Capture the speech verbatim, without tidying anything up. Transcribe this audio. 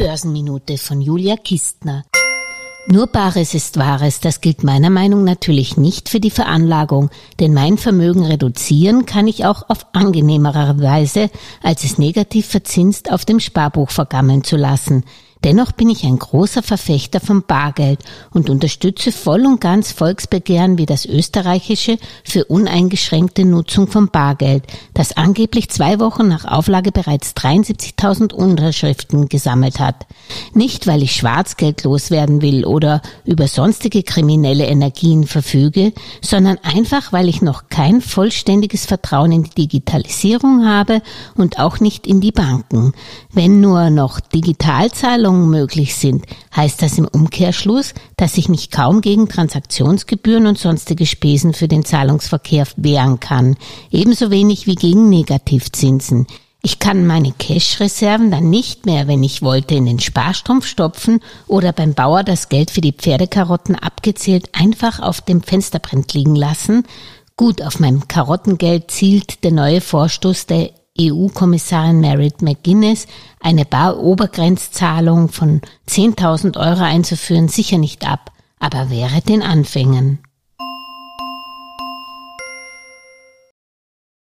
Börsenminute von Julia Kistner. Nur Bares ist Wahres, das gilt meiner Meinung nach natürlich nicht für die Veranlagung, denn mein Vermögen reduzieren kann ich auch auf angenehmere Weise, als es negativ verzinst auf dem Sparbuch vergammeln zu lassen. Dennoch bin ich ein großer Verfechter von Bargeld und unterstütze voll und ganz Volksbegehren wie das österreichische für uneingeschränkte Nutzung von Bargeld, das angeblich zwei Wochen nach Auflage bereits dreiundsiebzigtausend Unterschriften gesammelt hat. Nicht, weil ich Schwarzgeld loswerden will oder über sonstige kriminelle Energien verfüge, sondern einfach, weil ich noch kein vollständiges Vertrauen in die Digitalisierung habe und auch nicht in die Banken. Wenn nur noch Digitalzahlungen möglich sind, heißt das im Umkehrschluss, dass ich mich kaum gegen Transaktionsgebühren und sonstige Spesen für den Zahlungsverkehr wehren kann, ebenso wenig wie gegen Negativzinsen. Ich kann meine Cash-Reserven dann nicht mehr, wenn ich wollte, in den Sparstrumpf stopfen oder beim Bauer das Geld für die Pferdekarotten abgezählt einfach auf dem Fensterbrett liegen lassen. Gut, auf mein Karottengeld zielt der neue Vorstoß der E U-Kommissarin Merit McGuinness, eine Bar-Obergrenzzahlung von zehntausend Euro einzuführen, sicher nicht ab, aber wäre den Anfängen.